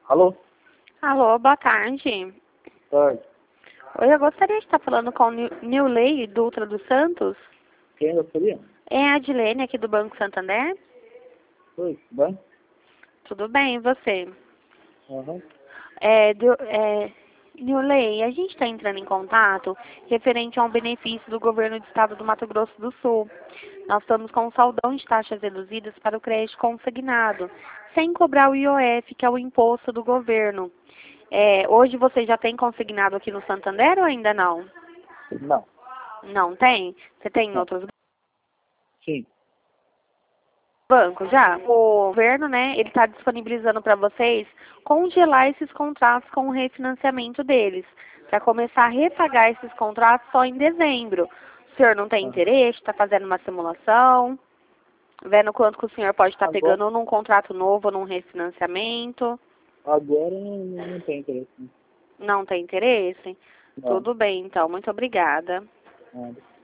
Alô? Alô, boa tarde. Tarde. Oi, eu gostaria de estar falando com o Nilley Dutra dos Santos. Quem gostaria? É a Adilene aqui do Banco Santander. Oi, tudo bem? Tudo bem, e você? Aham. Nilley, a gente está entrando em contato referente a um benefício do governo do estado do Mato Grosso do Sul. Nós estamos com um saldão de taxas reduzidas para o crédito consignado, sem cobrar o IOF, que é o imposto do governo. Hoje você já tem consignado aqui no Santander ou ainda não? Não. Não tem? Você tem em Não. outros Sim. bancos já? O governo, né, ele está disponibilizando para vocês congelar esses contratos com o refinanciamento deles, para começar a repagar esses contratos só em dezembro. O senhor não tem Aham. interesse, está fazendo uma simulação, vendo quanto que o senhor pode estar Agora, pegando num contrato novo ou num refinanciamento? agora não tem interesse. Não tem interesse? Não. Tudo bem, então. Muito obrigada. Nada.